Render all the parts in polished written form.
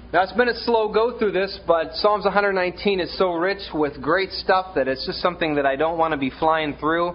Now, it's been a slow go through this, but Psalms 119 is so rich with great stuff that it's just something that I don't want to be flying through.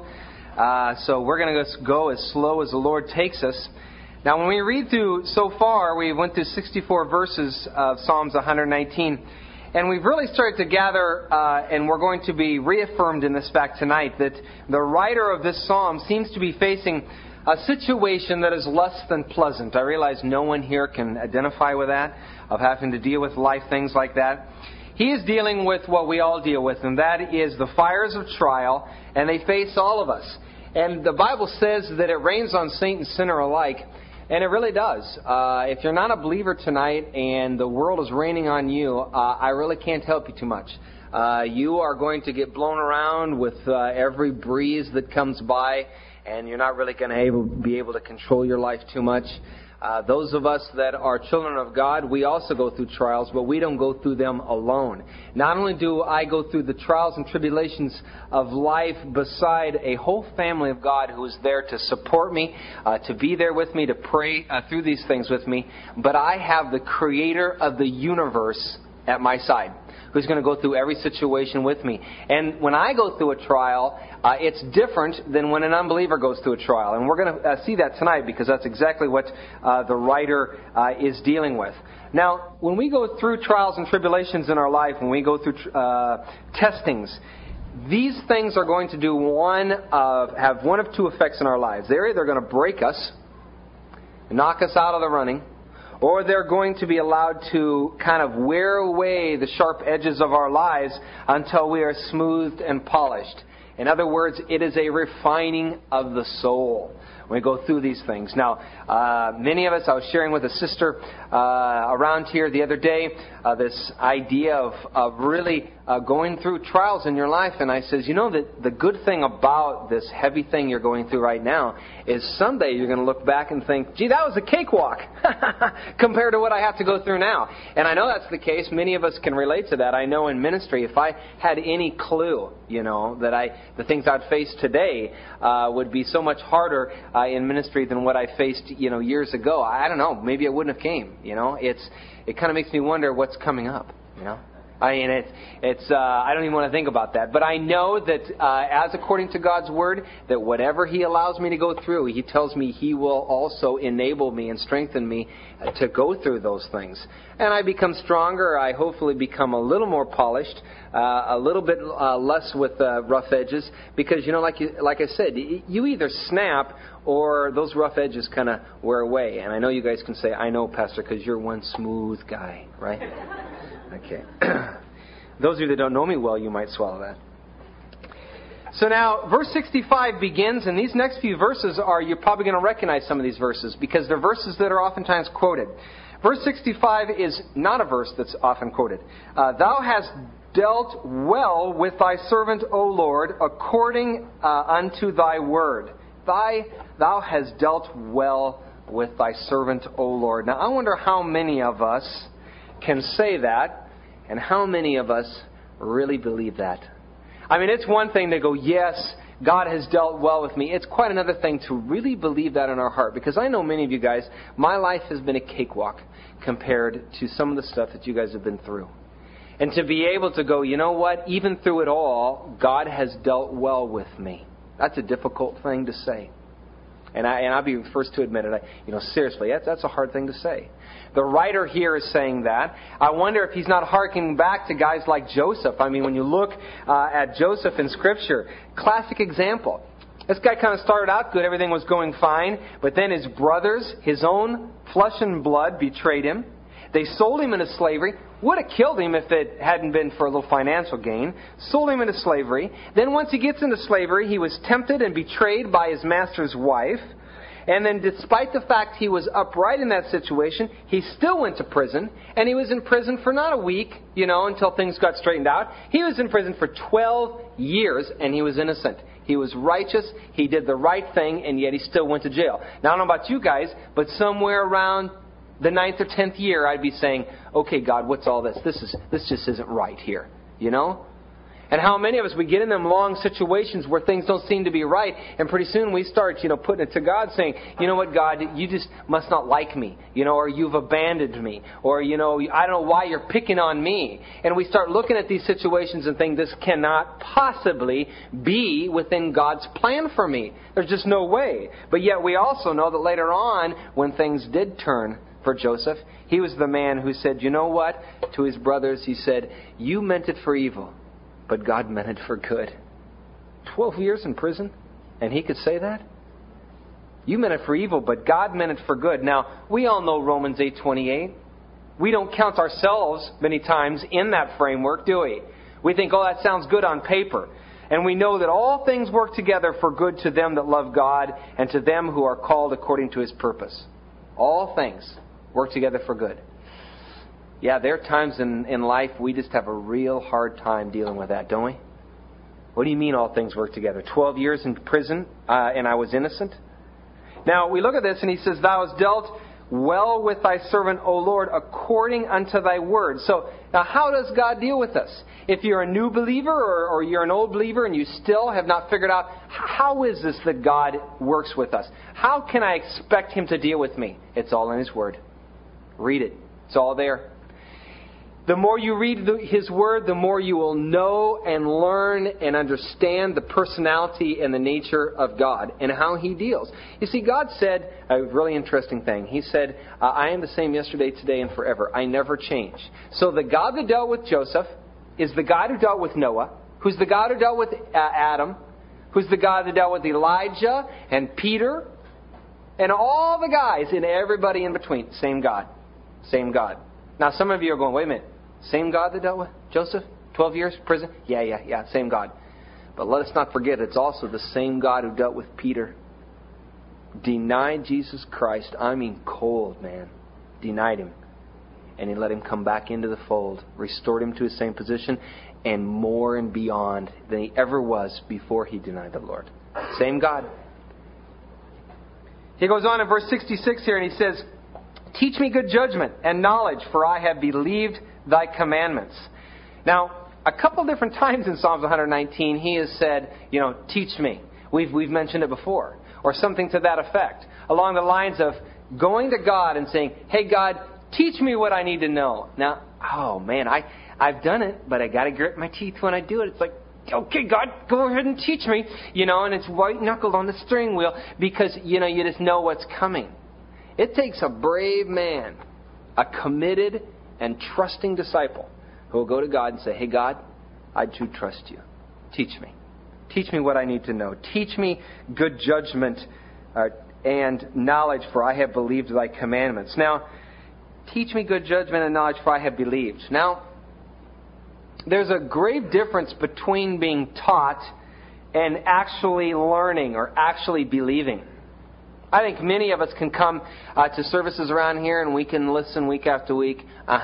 So we're going to go as slow as the Lord takes us. Now, when we read through so far, we went through 64 verses of Psalms 119. And we've really started to gather, and we're going to be reaffirmed in this fact tonight, that the writer of this psalm seems to be facing a situation that is less than pleasant. I realize no one here can identify with that, of having to deal with life things like that. He is dealing with what we all deal with, and that is the fires of trial, and they face all of us. And the Bible says that it rains on saint and sinner alike, and it really does. If you're not a believer tonight and the world is raining on you, I really can't help you too much. You are going to get blown around with every breeze that comes by, and you're not really going to be able to control your life too much. Those of us that are children of God, we also go through trials, but we don't go through them alone. Not only do I go through the trials and tribulations of life beside a whole family of God who is there to support me, to be there with me, to pray through these things with me, but I have the Creator of the universe at my side, who's going to go through every situation with me. And when I go through a trial, it's different than when an unbeliever goes through a trial. And we're going to see that tonight, because that's exactly what the writer is dealing with. Now, when we go through trials and tribulations in our life, when we go through testings, these things are going to do have one of two effects in our lives. They're either going to break us, knock us out of the running, or they're going to be allowed to kind of wear away the sharp edges of our lives until we are smoothed and polished. In other words, it is a refining of the soul when we go through these things. Now, many of us, I was sharing with a sister around here the other day, this idea of really going through trials in your life. And I says, you know, that the good thing about this heavy thing you're going through right now is someday you're going to look back and think, gee, that was a cakewalk compared to what I have to go through now. And I know that's the case. Many of us can relate to that. I know in ministry, if I had any clue, you know, that the things I'd face today would be so much harder in ministry than what I faced, you know, years ago. I don't know. Maybe I wouldn't have came. You know, it kind of makes me wonder what's coming up. You know, I mean, I don't even want to think about that. But I know that as according to God's Word, that whatever He allows me to go through, He tells me He will also enable me and strengthen me to go through those things. And I become stronger. I hopefully become a little more polished, a little bit less with rough edges. Because, you know, like I said, you either snap or those rough edges kind of wear away. And I know you guys can say, I know, Pastor, because you're one smooth guy, right? Okay. Those of you that don't know me well, you might swallow that. So now, verse 65 begins, and these next few verses you're probably going to recognize some of these verses, because they're verses that are oftentimes quoted. Verse 65 is not a verse that's often quoted. Thou hast dealt well with thy servant, O Lord, according unto thy word. Thou hast dealt well with thy servant, O Lord. Now, I wonder how many of us can say that, and how many of us really believe that. I mean, it's one thing to go, yes, God has dealt well with me. It's quite another thing to really believe that in our heart. Because I know many of you guys, my life has been a cakewalk compared to some of the stuff that you guys have been through. And to be able to go, you know what, even through it all, God has dealt well with me. That's a difficult thing to say. And I'll be the first to admit it. Seriously, that's a hard thing to say. The writer here is saying that. I wonder if he's not harkening back to guys like Joseph. I mean, when you look at Joseph in Scripture, classic example. This guy kind of started out good. Everything was going fine. But then his brothers, his own flesh and blood, betrayed him. They sold him into slavery. Would have killed him if it hadn't been for a little financial gain. Sold him into slavery. Then once he gets into slavery, he was tempted and betrayed by his master's wife. And then despite the fact he was upright in that situation, he still went to prison. And he was in prison for not a week, until things got straightened out. He was in prison for 12 years and he was innocent. He was righteous. He did the right thing, and yet he still went to jail. Now, I don't know about you guys, but somewhere around the 9th or 10th year, I'd be saying, okay, God, what's all this? This just isn't right here, And how many of us, we get in them long situations where things don't seem to be right, and pretty soon we start, putting it to God saying, you know what, God, you just must not like me, or you've abandoned me, or, I don't know why you're picking on me. And we start looking at these situations and think, this cannot possibly be within God's plan for me. There's just no way. But yet we also know that later on, when things did turn for Joseph, he was the man who said, you know what, to his brothers, he said, you meant it for evil, but God meant it for good. 12 years in prison, and he could say that? You meant it for evil, but God meant it for good. Now, we all know Romans 8:28. We don't count ourselves many times in that framework, do we? We think, oh, that sounds good on paper. And we know that all things work together for good to them that love God and to them who are called according to His purpose. All things work together for good. Yeah, there are times in life we just have a real hard time dealing with that, don't we? What do you mean all things work together? 12 years in prison and I was innocent? Now, we look at this and he says, Thou hast dealt well with thy servant, O Lord, according unto thy word. So, now how does God deal with us? If you're a new believer or you're an old believer and you still have not figured out, how is this that God works with us? How can I expect Him to deal with me? It's all in His word. Read it. It's all there. The more you read His Word, the more you will know and learn and understand the personality and the nature of God and how He deals. You see, God said a really interesting thing. He said, I am the same yesterday, today, and forever. I never change. So the God that dealt with Joseph is the God who dealt with Noah, who's the God who dealt with Adam, who's the God that dealt with Elijah and Peter, and all the guys and everybody in between. Same God. Same God. Now, some of you are going, wait a minute. Same God that dealt with Joseph? 12 years prison? Yeah. Same God. But let us not forget, it's also the same God who dealt with Peter. Denied Jesus Christ. I mean cold, man. Denied Him. And He let him come back into the fold. Restored him to his same position. And more and beyond than he ever was before he denied the Lord. Same God. He goes on in verse 66 here and he says, Teach me good judgment and knowledge, for I have believed thy commandments. Now, a couple different times in Psalms 119, he has said, teach me. We've mentioned it before. Or something to that effect. Along the lines of going to God and saying, hey, God, teach me what I need to know. Now, oh, man, I've done it, but I got to grit my teeth when I do it. It's like, okay, God, go ahead and teach me. And it's white-knuckled on the steering wheel because, you just know what's coming. It takes a brave man, a committed and trusting disciple who will go to God and say, hey, God, I do trust you. Teach me. Teach me what I need to know. Teach me good judgment and knowledge, for I have believed thy commandments. Now, teach me good judgment and knowledge, for I have believed. Now, there's a grave difference between being taught and actually learning or actually believing. I think many of us can come to services around here and we can listen week after week.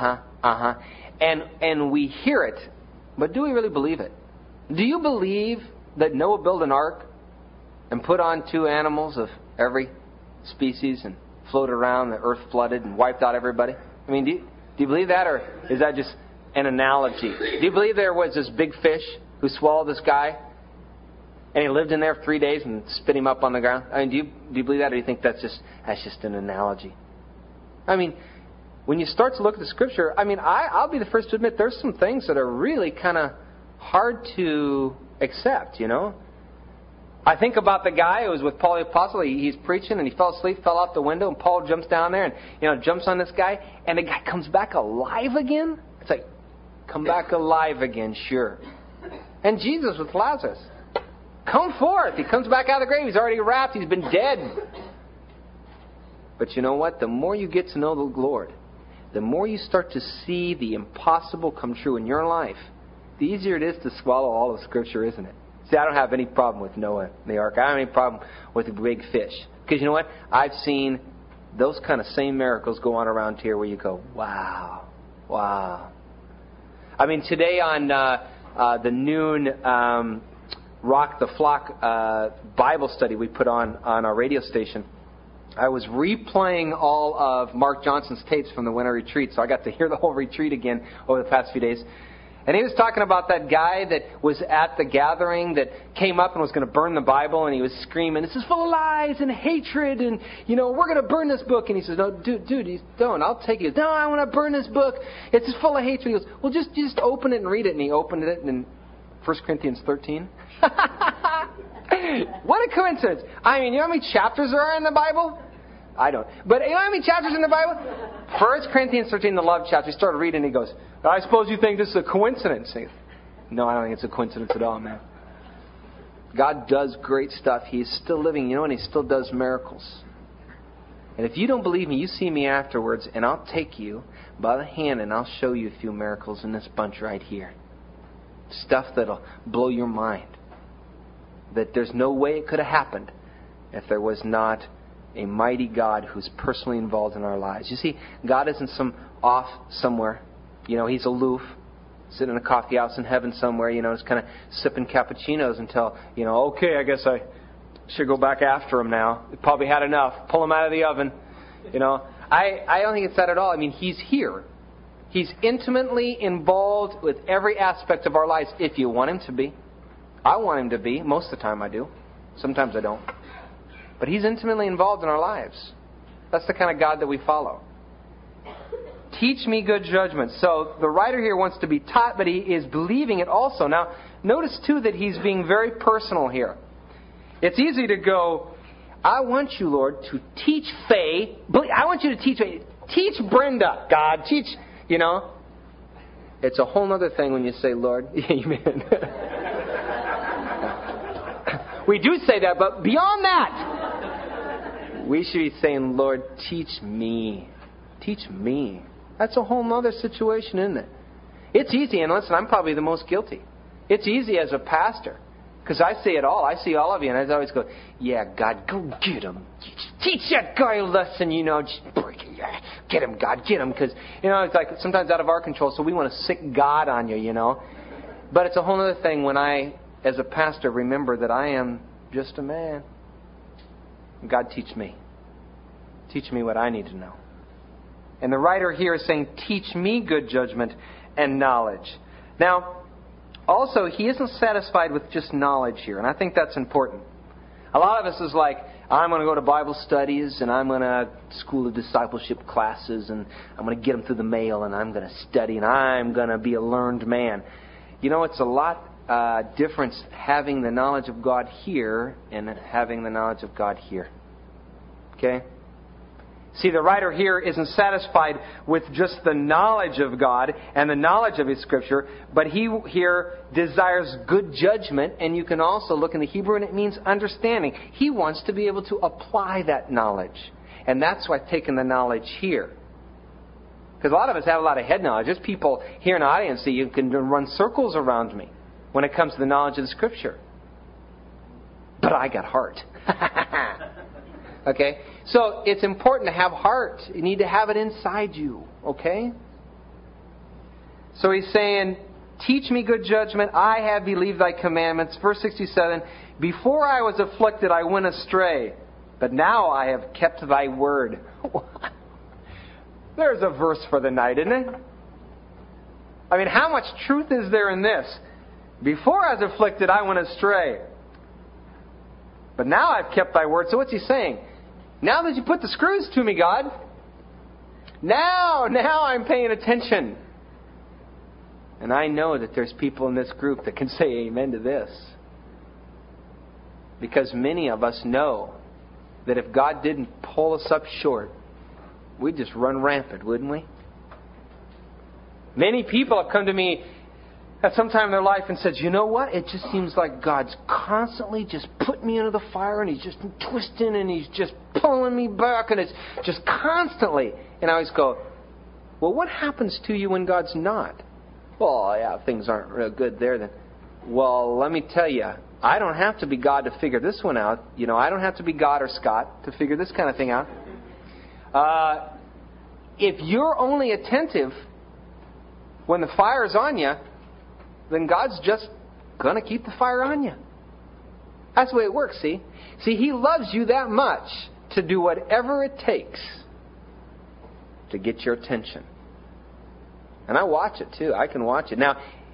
And we hear it. But do we really believe it? Do you believe that Noah built an ark and put on 2 animals of every species and floated around, the earth flooded and wiped out everybody? I mean, do you believe that, or is that just an analogy? Do you believe there was this big fish who swallowed this guy? And he lived in there for 3 days and spit him up on the ground? I mean, do you believe that, or do you think that's just an analogy? I mean, when you start to look at the Scripture, I'll be the first to admit there's some things that are really kind of hard to accept, I think about the guy who was with Paul the Apostle. He's preaching and he fell asleep, fell out the window, and Paul jumps down there and, jumps on this guy, and the guy comes back alive again? It's like, come back alive again, sure. And Jesus with Lazarus. Come forth. He comes back out of the grave. He's already wrapped. He's been dead. But you know what? The more you get to know the Lord, the more you start to see the impossible come true in your life, the easier it is to swallow all of Scripture, isn't it? See, I don't have any problem with Noah and the ark. I don't have any problem with the big fish. Because you know what? I've seen those kind of same miracles go on around here where you go, wow. Today on the noon Rock the Flock Bible study we put on our radio station, I was replaying all of Mark Johnson's tapes from the winter retreat, so I got to hear the whole retreat again over the past few days. And he was talking about that guy that was at the gathering that came up and was going to burn the Bible, and he was screaming, "This is full of lies and hatred, and, we're going to burn this book." And he says, "No, dude, don't. I'll take it." "No, I want to burn this book. It's full of hatred." He goes, "Well, just open it and read it." And he opened it in 1 Corinthians 13. What a coincidence. I mean, you know how many chapters there are in the Bible? I don't. But you know how many chapters in the Bible? 1 Corinthians 13, the love chapter. He started reading and he goes, "I suppose you think this is a coincidence." No, I don't think it's a coincidence at all, man. God does great stuff. He is still living, and He still does miracles. And if you don't believe me, you see me afterwards, and I'll take you by the hand and I'll show you a few miracles in this bunch right here. Stuff that'll blow your mind. That there's no way it could have happened if there was not a mighty God who's personally involved in our lives. You see, God isn't off somewhere. He's aloof, sitting in a coffee house in heaven somewhere, just kind of sipping cappuccinos until, okay, I guess I should go back after him now. He probably had enough. Pull him out of the oven. I don't think it's that at all. I mean, He's here. He's intimately involved with every aspect of our lives if you want Him to be. I want Him to be. Most of the time I do. Sometimes I don't. But He's intimately involved in our lives. That's the kind of God that we follow. Teach me good judgment. So the writer here wants to be taught, but he is believing it also. Now, notice too that he's being very personal here. It's easy to go, "I want you, Lord, to teach Faye. I want you to teach Faye. Teach Brenda, God. Teach, It's a whole other thing when you say, "Lord," amen. We do say that, but beyond that, we should be saying, "Lord, teach me. Teach me." That's a whole other situation, isn't it? It's easy, and listen, I'm probably the most guilty. It's easy as a pastor, because I see it all. I see all of you, and I always go, "Yeah, God, go get him. Teach that guy a lesson, just break it. Yeah, get him, God, get him." Because, it's like sometimes out of our control, so we want to sick God on you, But it's a whole other thing when I, as a pastor, remember that I am just a man. God, teach me. Teach me what I need to know. And the writer here is saying, "Teach me good judgment and knowledge." Now, also, he isn't satisfied with just knowledge here, and I think that's important. A lot of us is like, "I'm going to go to Bible studies, and I'm going to school of discipleship classes, and I'm going to get them through the mail, and I'm going to study, and I'm going to be a learned man." It's a lot difference having the knowledge of God here and having the knowledge of God here. Okay? See, the writer here isn't satisfied with just the knowledge of God and the knowledge of His Scripture, but he here desires good judgment, and you can also look in the Hebrew and it means understanding. He wants to be able to apply that knowledge. And that's why I've taken the knowledge here. Because a lot of us have a lot of head knowledge. There's people here in the audience that you can run circles around me when it comes to the knowledge of the Scripture. But I got heart. Okay? So it's important to have heart. You need to have it inside you. Okay? So he's saying, "Teach me good judgment. I have believed thy commandments." Verse 67, "Before I was afflicted, I went astray. But now I have kept thy word." There's a verse for the night, isn't it? I mean, how much truth is there in this? Before I was afflicted, I went astray. But now I've kept thy word. So what's he saying? Now that you put the screws to me, God, now I'm paying attention. And I know that there's people in this group that can say amen to this. Because many of us know that if God didn't pull us up short, we'd just run rampant, wouldn't we? Many people have come to me at some time in their life and said, "You know what? It just seems like God's constantly just putting me into the fire, and He's just twisting, and He's just pulling me back, and it's just constantly." And I always go, "Well, what happens to you when God's not?" "Well, yeah, things aren't real good there then." Well, let me tell you, I don't have to be God to figure this one out. I don't have to be God or Scott to figure this kind of thing out. If you're only attentive when the fire's on you, then God's just going to keep the fire on you. That's the way it works, see? See, He loves you that much to do whatever it takes to get your attention. And I watch it, too. I can watch it. Now,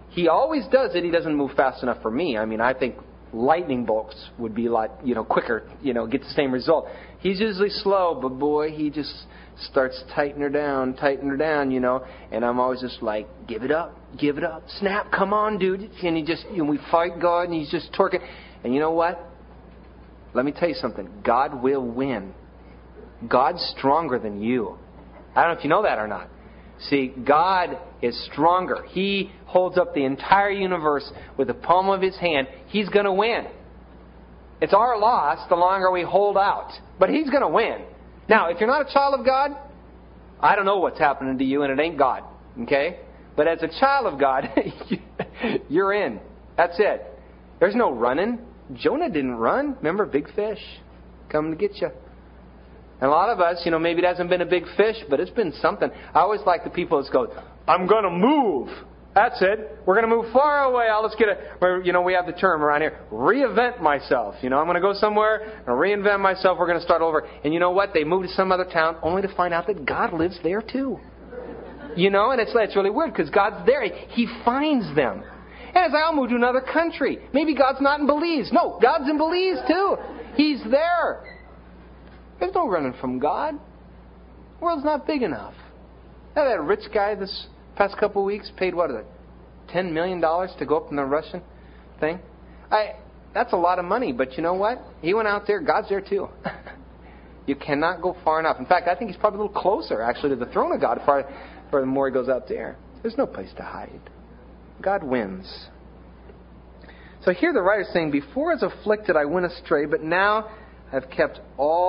He always does it. He doesn't move fast enough for me. I mean, I think lightning bolts would be a lot, quicker, get the same result. He's usually slow, but boy, he just starts tightening her down, and I'm always just like, give it up, snap, come on, dude. And we fight God, and he's just torquing. And you know what? Let me tell you something. God will win. God's stronger than you. I don't know if you know that or not. See, God is stronger. He holds up the entire universe with the palm of His hand. He's going to win. It's our loss the longer we hold out. But He's going to win. Now, if you're not a child of God, I don't know what's happening to you, and it ain't God. Okay? But as a child of God, you're in. That's it. There's no running. Jonah didn't run. Remember, big fish coming to get you. And a lot of us, maybe it hasn't been a big fish, but it's been something. I always like the people that go, I'm going to move. That's it. We're going to move far away. Let's get we have the term around here, reinvent myself. I'm going to go somewhere and reinvent myself. We're going to start over. And you know what? They move to some other town only to find out that God lives there too. And it's really weird because God's there. He finds them. And it's like, I'll move to another country. Maybe God's not in Belize. No, God's in Belize too. He's there. There's no running from God. The world's not big enough. Now that rich guy this past couple of weeks paid, $10 million to go up in the Russian thing? That's a lot of money, but you know what? He went out there. God's there too. You cannot go far enough. In fact, I think he's probably a little closer, actually, to the throne of God for the more he goes out there. There's no place to hide. God wins. So here the writer's saying, before I was afflicted, I went astray, but now I have kept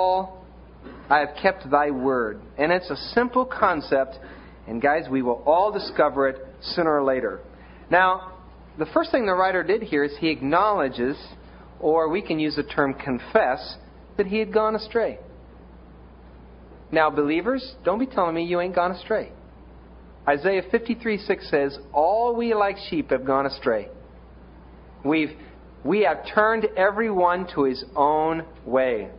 thy word. And it's a simple concept. And guys, we will all discover it sooner or later. Now, the first thing the writer did here is he acknowledges, or we can use the term confess, that he had gone astray. Now, believers, don't be telling me you ain't gone astray. Isaiah 53:6 says, all we like sheep have gone astray. We have turned everyone to his own way.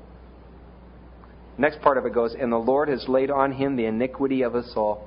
Next part of it goes, and the Lord has laid on him the iniquity of us all.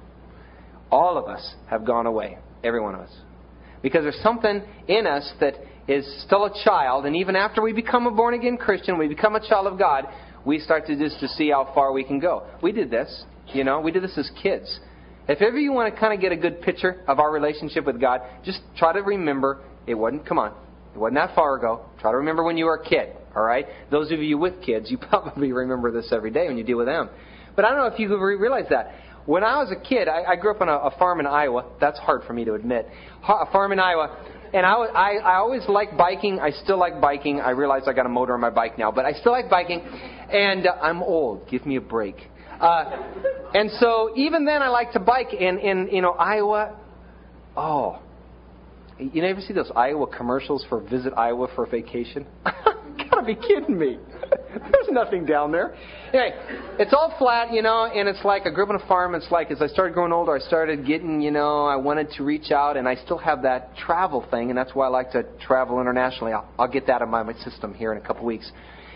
All of us have gone away. Every one of us. Because there's something in us that is still a child, and even after we become a born-again Christian, we become a child of God, we start to see how far we can go. We did this. We did this as kids. If ever you want to kind of get a good picture of our relationship with God, just try to remember, it wasn't that far ago. Try to remember when you were a kid. All right? Those of you with kids, you probably remember this every day when you deal with them. But I don't know if you realize that. When I was a kid, I grew up on a farm in Iowa. That's hard for me to admit. A farm in Iowa. And I always liked biking. I still like biking. I realize I got a motor on my bike now. But I still like biking. And I'm old. Give me a break. And so even then I like to bike. In Iowa. Oh. You ever see those Iowa commercials for Visit Iowa for Vacation? Gotta be kidding me. There's nothing down there. Anyway, it's all flat, and it's like I grew up on a farm. It's like as I started growing older, I started getting, I wanted to reach out, and I still have that travel thing, and that's why I like to travel internationally. I'll get that in my system here in a couple weeks.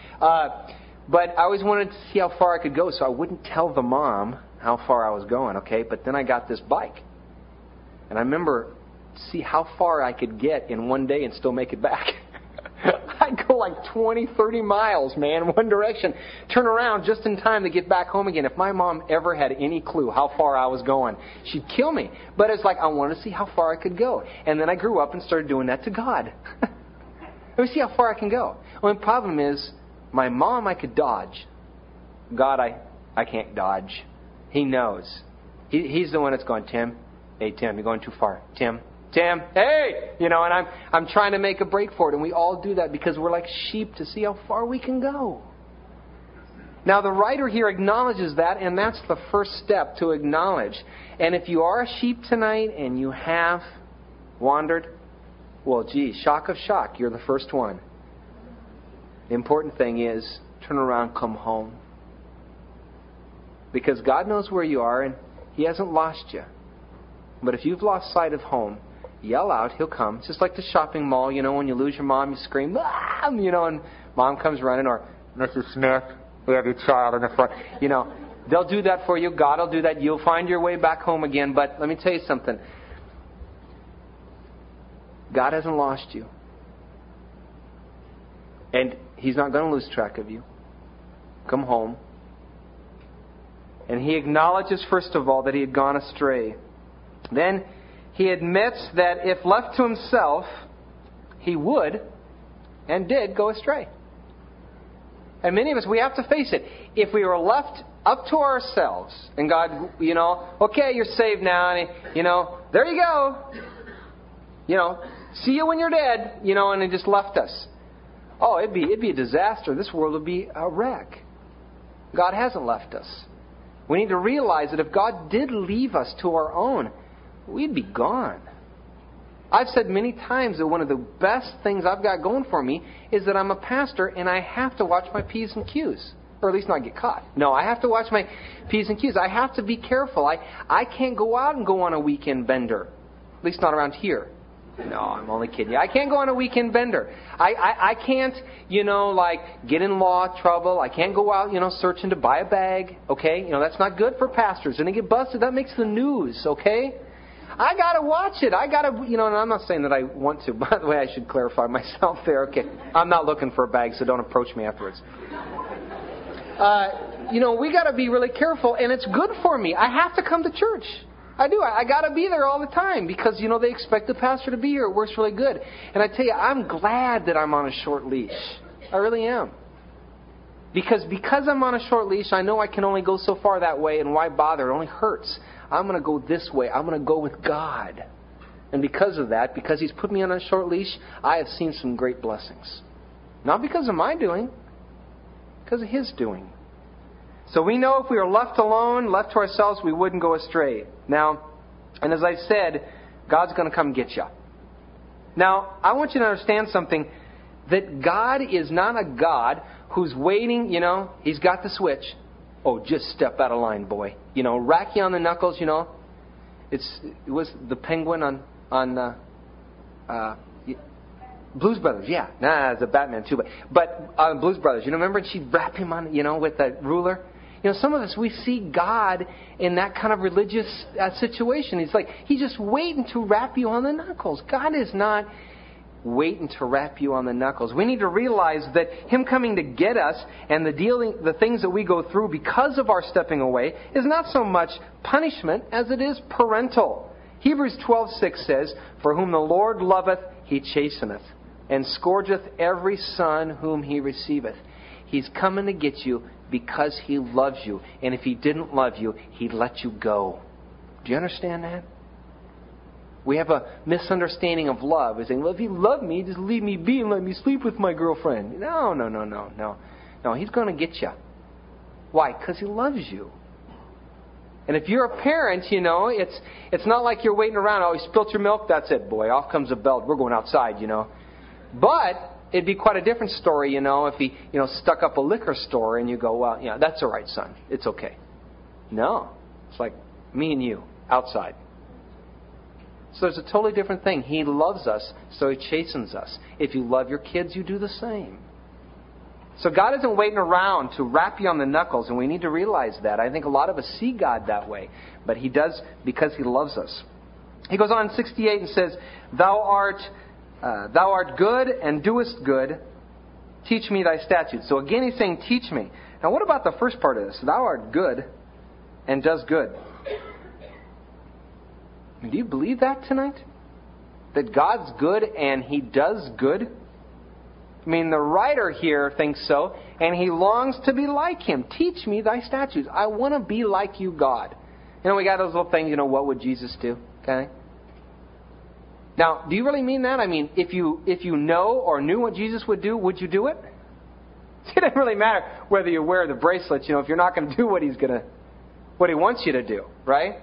But I always wanted to see how far I could go, so I wouldn't tell the mom how far I was going, okay? But then I got this bike. And I remember see how far I could get in one day and still make it back. I'd go like 20, 30 miles, man, in one direction. Turn around just in time to get back home again. If my mom ever had any clue how far I was going, she'd kill me. But it's like I wanted to see how far I could go. And then I grew up and started doing that to God. Let me see how far I can go. Well, the problem is, my mom I could dodge. God, I can't dodge. He knows. He's the one that's going, Tim, hey, Tim, you're going too far. Tim, hey! And I'm trying to make a break for it. And we all do that because we're like sheep to see how far we can go. Now, the writer here acknowledges that, and that's the first step to acknowledge. And if you are a sheep tonight and you have wandered, well, gee, shock of shock, you're the first one. The important thing is, turn around, come home. Because God knows where you are, and He hasn't lost you. But if you've lost sight of home, yell out, He'll come. It's just like the shopping mall, when you lose your mom, you scream, ah! And mom comes running, or Mrs. Smith, we have your child in the front. They'll do that for you. God will do that. You'll find your way back home again. But let me tell you something. God hasn't lost you. And He's not going to lose track of you. Come home. And he acknowledges, first of all, that he had gone astray. Then he admits that if left to himself, he would and did go astray. And many of us, we have to face it. If we were left up to ourselves, and God, okay, you're saved now, and there you go. See you when you're dead, and He just left us. Oh, it'd be a disaster. This world would be a wreck. God hasn't left us. We need to realize that if God did leave us to our own, we'd be gone. I've said many times that one of the best things I've got going for me is that I'm a pastor and I have to watch my P's and Q's. Or at least not get caught. No, I have to watch my P's and Q's. I have to be careful. I can't go out and go on a weekend bender. At least not around here. No, I'm only kidding you. I can't go on a weekend bender. I can't, get in law trouble. I can't go out, searching to buy a bag. Okay? That's not good for pastors. And they get busted. That makes the news. Okay? I got to watch it. I got to, and I'm not saying that I want to. By the way, I should clarify myself there. Okay. I'm not looking for a bag, so don't approach me afterwards. We got to be really careful. And it's good for me. I have to come to church. I do. I got to be there all the time because, they expect the pastor to be here. It works really good. And I tell you, I'm glad that I'm on a short leash. I really am. Because I'm on a short leash, I know I can only go so far that way, and why bother? It only hurts. I'm going to go this way. I'm going to go with God. And because of that, because He's put me on a short leash, I have seen some great blessings. Not because of my doing, because of His doing. So we know if we were left alone, left to ourselves, we wouldn't go astray. Now, and as I said, God's going to come get you. Now, I want you to understand something, that God is not a God who's waiting, He's got the switch. Oh, just step out of line, boy. Rack you on the knuckles, It was the penguin on Blues Brothers, yeah. Nah, it's a Batman too. But Blues Brothers, remember she'd wrap him on, with a ruler? Some of us, we see God in that kind of religious situation. He's just waiting to wrap you on the knuckles. God is not waiting to wrap you on the knuckles. We need to realize that Him coming to get us and the things that we go through because of our stepping away is not so much punishment as it is parental. Hebrews 12:6 says, "For whom the Lord loveth, He chasteneth, and scourgeth every son whom He receiveth." He's coming to get you because He loves you. And if He didn't love you, He'd let you go. Do you understand that? We have a misunderstanding of love. We're saying, well, if you love me, just leave me be and let me sleep with my girlfriend. No. No, He's going to get you. Why? Because He loves you. And if you're a parent, it's not like you're waiting around. Oh, you spilt your milk? That's it, boy. Off comes the belt. We're going outside, But it'd be quite a different story, if he, stuck up a liquor store and you go, well, that's all right, son. It's okay. No. It's like me and you outside. So there's a totally different thing. He loves us, so He chastens us. If you love your kids, you do the same. So God isn't waiting around to wrap you on the knuckles, and we need to realize that. I think a lot of us see God that way, but He does because He loves us. He goes on in 68 and says, Thou art good and doest good. Teach me Thy statutes. So again, He's saying, teach me. Now what about the first part of this? Thou art good and does good. Do you believe that tonight? That God's good and He does good? I mean, the writer here thinks so, and he longs to be like Him. Teach me Thy statutes. I want to be like You, God. We got those little things, what would Jesus do? Okay? Now, do you really mean that? I mean, if you know or knew what Jesus would do, would you do it? It doesn't really matter whether you wear the bracelets, if you're not going to do what He wants you to do, right?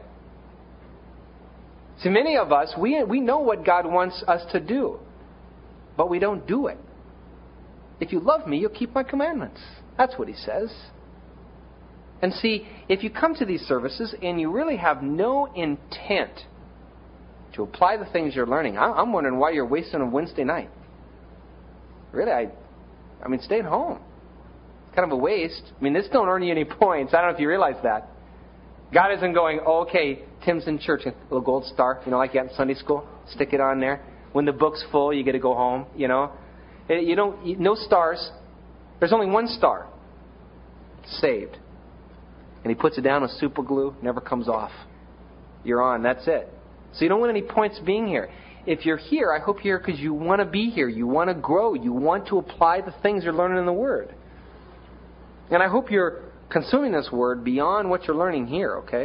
See, many of us, we know what God wants us to do, but we don't do it. If you love me, you'll keep my commandments. That's what He says. And see, if you come to these services and you really have no intent to apply the things you're learning, I'm wondering why you're wasting a Wednesday night. Really, I mean, stay at home. It's kind of a waste. I mean, this don't earn you any points. I don't know if you realize that. God isn't going, okay, Tim's in church, a little gold star, like you had in Sunday school. Stick it on there. When the book's full, you get to go home, you know. No stars. There's only one star. Saved. And he puts it down with super glue, never comes off. You're on, that's it. So you don't win any points being here. If you're here, I hope you're here because you want to be here. You want to grow. You want to apply the things you're learning in the Word. And I hope you're consuming this Word beyond what you're learning here, okay?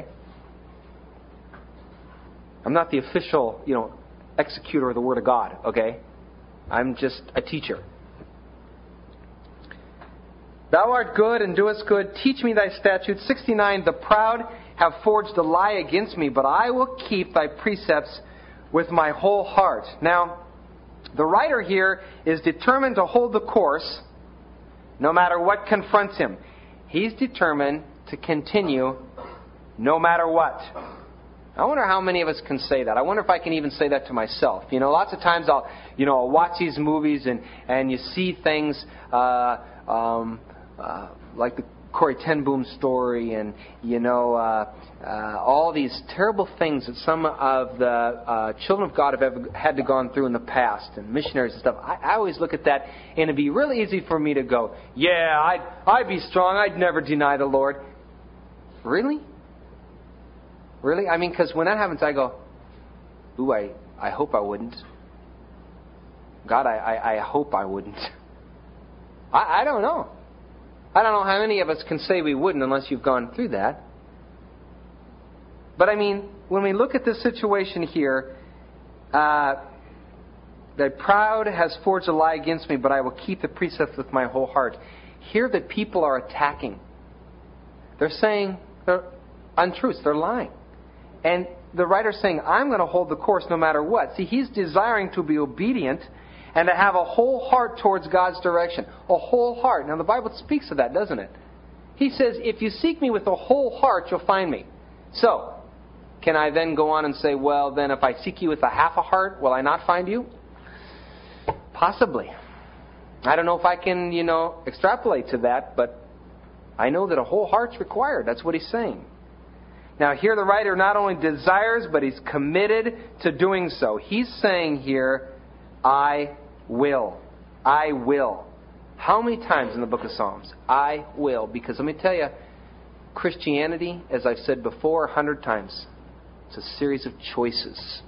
I'm not the official, executor of the Word of God, okay? I'm just a teacher. Thou art good and doest good. Teach me thy statutes. 69, the proud have forged a lie against me, but I will keep thy precepts with my whole heart. Now, the writer here is determined to hold the course no matter what confronts him. He's determined to continue no matter what. I wonder how many of us can say that. I wonder if I can even say that to myself. Lots of times I'll watch these movies and you see things like the Corrie ten Boom story and, all these terrible things that some of the children of God have ever had to gone through in the past and missionaries and stuff. I always look at that and it'd be really easy for me to go, yeah, I'd be strong. I'd never deny the Lord. Really? Really? Because when that happens, I go, ooh, I hope I wouldn't. God, I hope I wouldn't. I don't know. I don't know how many of us can say we wouldn't unless you've gone through that. But when we look at this situation here, the proud has forged a lie against me, but I will keep the precepts with my whole heart. Here the people are attacking. They're saying untruths. They're lying. And the writer's saying, I'm going to hold the course no matter what. See, he's desiring to be obedient and to have a whole heart towards God's direction. A whole heart. Now, the Bible speaks of that, doesn't it? He says, if you seek me with a whole heart, you'll find me. So, can I then go on and say, well, then if I seek you with a half a heart, will I not find you? Possibly. I don't know if I can, extrapolate to that, but I know that a whole heart's required. That's what he's saying. Now, here the writer not only desires, but he's committed to doing so. He's saying here, I will. I will. How many times in the book of Psalms? I will. Because let me tell you, Christianity, as I've said before 100 times, it's a series of choices.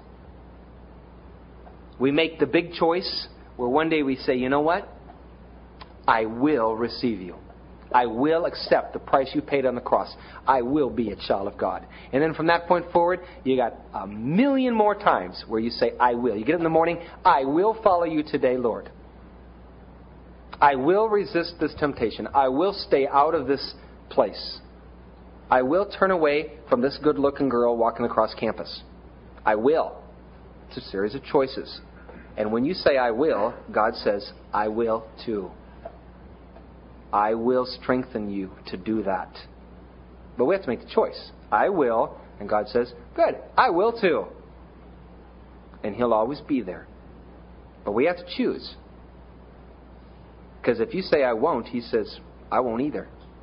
We make the big choice where one day we say, you know what? I will receive you. I will accept the price you paid on the cross. I will be a child of God. And then from that point forward, you got a million more times where you say, I will. You get up in the morning, I will follow you today, Lord. I will resist this temptation. I will stay out of this place. I will turn away from this good-looking girl walking across campus. I will. It's a series of choices. And when you say I will, God says, I will too. I will strengthen you to do that. But we have to make the choice. I will, and God says, good, I will too. And He'll always be there. But we have to choose. Because if you say I won't, He says, I won't either.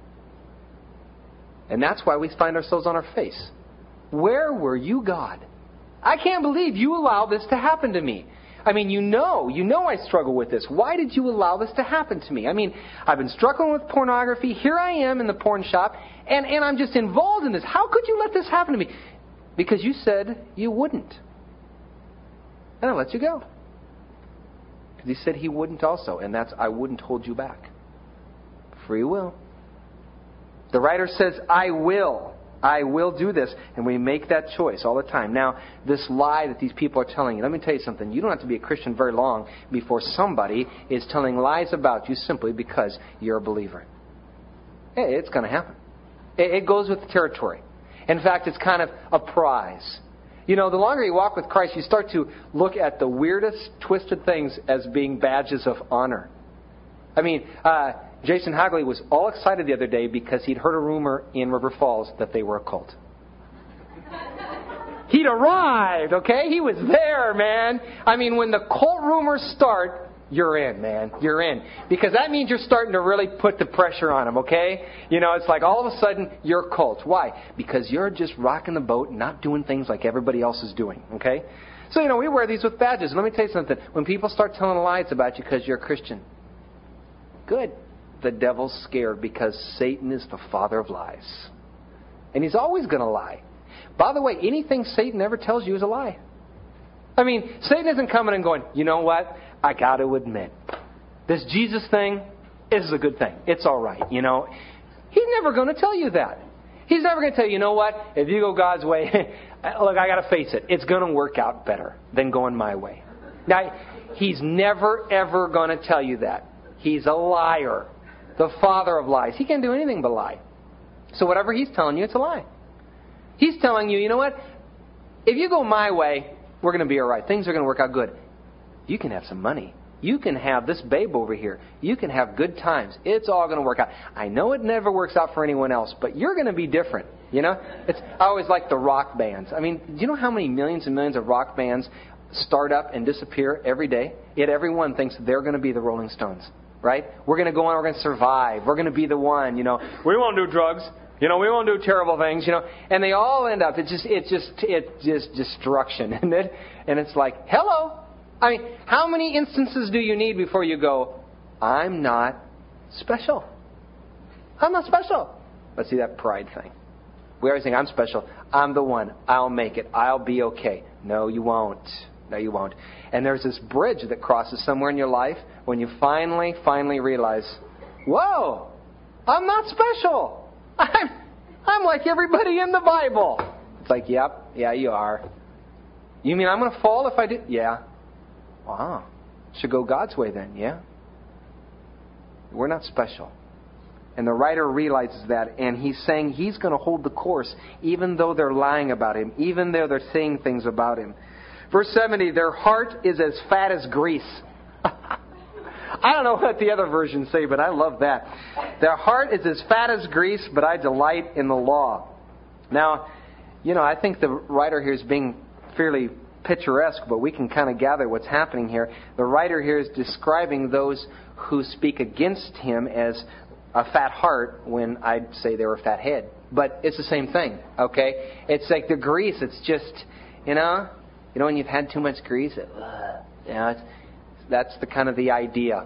And that's why we find ourselves on our face. Where were you, God? I can't believe you allowed this to happen to me. You know I struggle with this. Why did you allow this to happen to me? I've been struggling with pornography. Here I am in the porn shop, and I'm just involved in this. How could you let this happen to me? Because you said you wouldn't. And I let you go. Because He said He wouldn't also, and that's I wouldn't hold you back. Free will. The writer says, I will do this. And we make that choice all the time. Now, this lie that these people are telling you, let me tell you something. You don't have to be a Christian very long before somebody is telling lies about you simply because you're a believer. It's going to happen. It goes with the territory. In fact, it's kind of a prize. The longer you walk with Christ, you start to look at the weirdest, twisted things as being badges of honor. Jason Hagley was all excited the other day because he'd heard a rumor in River Falls that they were a cult. He'd arrived, okay? He was there, man. When the cult rumors start, you're in, man. You're in. Because that means you're starting to really put the pressure on them, okay? You know, it's like all of a sudden you're a cult. Why? Because you're just rocking the boat and not doing things like everybody else is doing, okay? So, you know, we wear these with badges. And let me tell you something. When people start telling lies about you because you're a Christian, good. The devil's scared because Satan is the father of lies. And he's always going to lie. By the way, anything Satan ever tells you is a lie. I mean, Satan isn't coming and going, you know what? I got to admit, this Jesus thing is a good thing. It's all right, you know. He's never going to tell you that. He's never going to tell you, you know what? If you go God's way, look, I got to face it. It's going to work out better than going my way. Now, he's never, ever going to tell you that. He's a liar. The father of lies. He can't do anything but lie. So whatever he's telling you, it's a lie. He's telling you, you know what? If you go my way, we're going to be all right. Things are going to work out good. You can have some money. You can have this babe over here. You can have good times. It's all going to work out. I know it never works out for anyone else, but you're going to be different. You know? I always like the rock bands. I mean, do you know how many millions and millions of rock bands start up and disappear every day? Yet everyone thinks they're going to be the Rolling Stones. Right? We're going to go on. We're going to survive. We're going to be the one. You know, we won't do drugs. You know, we won't do terrible things. You know, and they all end up. It's just destruction, isn't it? And it's like, hello. I mean, how many instances do you need before you go, I'm not special? I'm not special. Let's see that pride thing. We always think I'm special. I'm the one. I'll make it. I'll be okay. No, you won't. No, you won't. And there's this bridge that crosses somewhere in your life when you finally realize, whoa, I'm not special. I'm like everybody in the Bible. It's like, yep, yeah, you are. You mean I'm going to fall if I do? Yeah. Wow. Should go God's way then, yeah? We're not special. And the writer realizes that, and he's saying he's going to hold the course, even though they're lying about him, even though they're saying things about him. Verse 70, their heart is as fat as grease. I don't know what the other versions say, but I love that. Their heart is as fat as grease, but I delight in the law. Now, you know, I think the writer here is being fairly picturesque, but we can kind of gather what's happening here. The writer here is describing those who speak against him as a fat heart when I'd say they were a fat head. But it's the same thing, okay? It's like the grease. It's just, you know when you've had too much grease, that's the kind of the idea.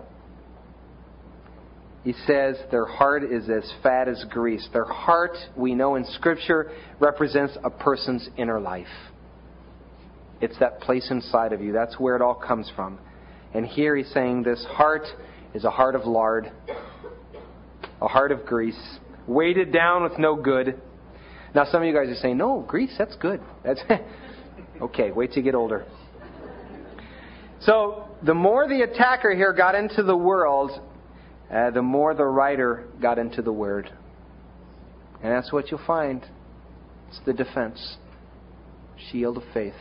He says their heart is as fat as grease. Their heart, we know in Scripture, represents a person's inner life. It's that place inside of you. That's where it all comes from. And here he's saying this heart is a heart of lard, a heart of grease, weighted down with no good. Now some of you guys are saying, no, grease, that's good. That's okay, wait till you get older. So the more the attacker here got into the world, the more the writer got into the Word. And that's what you'll find. It's the defense. Shield of faith.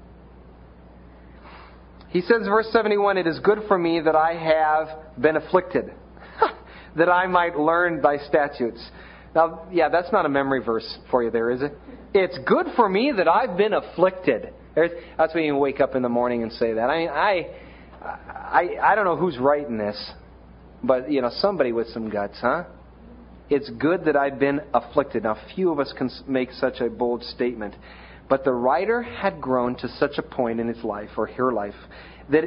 He says, verse 71, it is good for me that I have been afflicted, that I might learn thy statutes. Now, yeah, that's not a memory verse for you there, is it? It's good for me that I've been afflicted. That's when you wake up in the morning and say that. I mean, I don't know who's writing this, but, you know, somebody with some guts, huh? It's good that I've been afflicted. Now, few of us can make such a bold statement. But the writer had grown to such a point in his life, or her life, that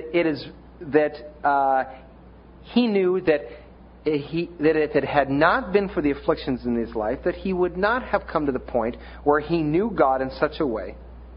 he knew that if it had not been for the afflictions in his life, that he would not have come to the point where he knew God in such a way,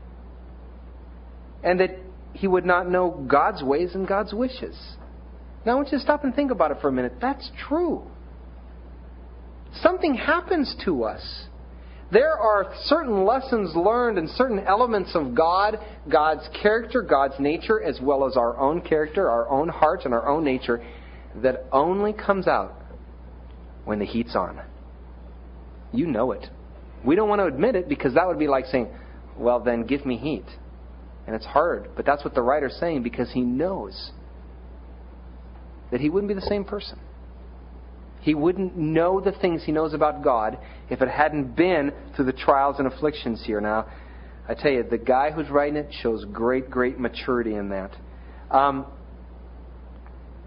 and that he would not know God's ways and God's wishes. Now I want you to stop and think about it for a minute. That's true. Something happens to us. There are certain lessons learned and certain elements of God, God's character, God's nature, as well as our own character, our own heart, and our own nature, that only comes out when the heat's on. You know it. We don't want to admit it because that would be like saying, well, then give me heat. And it's hard, but that's what the writer's saying because he knows that he wouldn't be the same person. He wouldn't know the things he knows about God if it hadn't been through the trials and afflictions here. Now, I tell you, the guy who's writing it shows great, great maturity in that.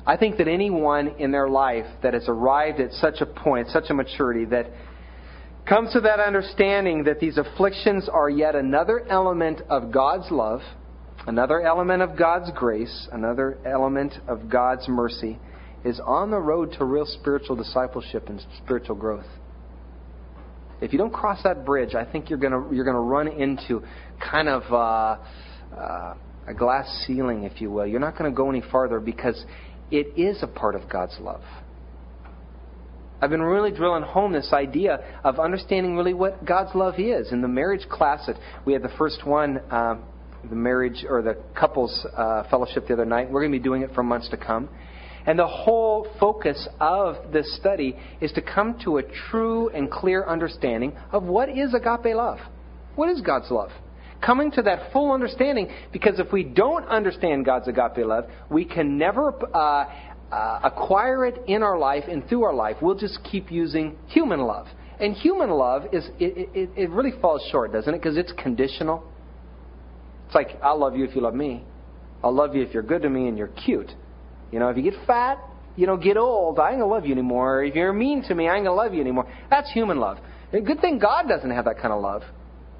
I think that anyone in their life that has arrived at such a point, such a maturity, that comes to that understanding that these afflictions are yet another element of God's love, another element of God's grace, another element of God's mercy, is on the road to real spiritual discipleship and spiritual growth. If you don't cross that bridge, I think you're gonna run into kind of a glass ceiling, if you will. You're not going to go any farther because it is a part of God's love. I've been really drilling home this idea of understanding really what God's love is. In the marriage class that we had the first one, the marriage or the couples fellowship the other night. We're going to be doing it for months to come. And the whole focus of this study is to come to a true and clear understanding of what is agape love. What is God's love? Coming to that full understanding, because if we don't understand God's agape love, we can never acquire it in our life and through our life. We'll just keep using human love. And human love, it really falls short, doesn't it? Because it's conditional. It's like, I'll love you if you love me. I'll love you if you're good to me and you're cute. You know, if you get fat, get old, I ain't going to love you anymore. If you're mean to me, I ain't going to love you anymore. That's human love. And good thing God doesn't have that kind of love.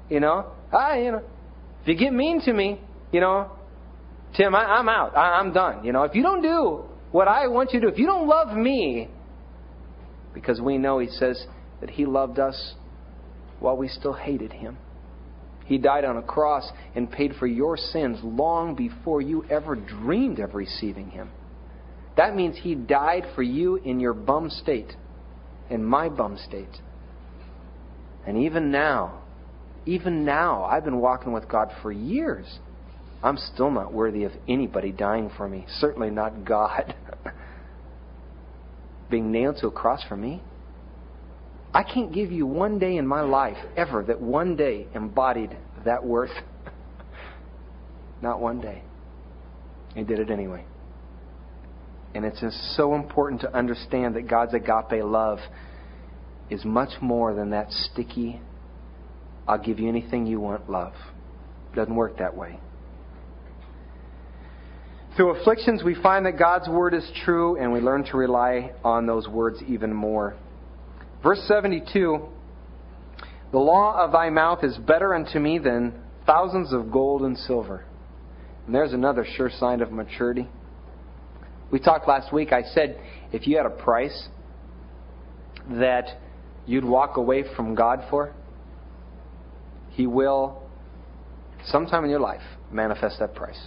If you get mean to me, Tim, I'm out. I'm done. If you don't do what I want you to do, if you don't love me, because we know He says that He loved us while we still hated Him. He died on a cross and paid for your sins long before you ever dreamed of receiving Him. That means He died for you in your bum state, in my bum state. And even now, I've been walking with God for years. I'm still not worthy of anybody dying for me. Certainly not God. Being nailed to a cross for me. I can't give you one day in my life ever that one day embodied that worth. Not one day. He did it anyway. And it's just so important to understand that God's agape love is much more than that sticky, I'll give you anything you want love. It doesn't work that way. Through afflictions, we find that God's word is true, and we learn to rely on those words even more. Verse 72, the law of thy mouth is better unto me than thousands of gold and silver. And there's another sure sign of maturity. We talked last week, I said, if you had a price that you'd walk away from God for, He will, sometime in your life, manifest that price.